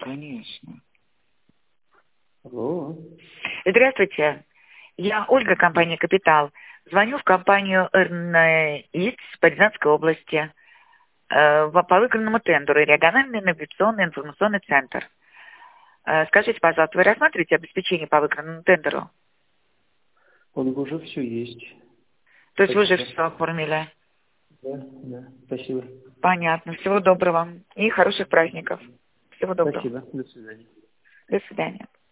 Конечно. Алло. Здравствуйте. Я Ольга, компания «Капитал». Звоню в компанию РНИЦ по Рязанской области по выигранному тендеру «Региональный навигационный информационный центр». Скажите, пожалуйста, вы рассматриваете обеспечение по выигранному тендеру? Уже все есть. То есть вы уже Спасибо. все оформили? Да, спасибо. Понятно. Всего доброго и хороших праздников. Всего доброго. Спасибо. До свидания. До свидания.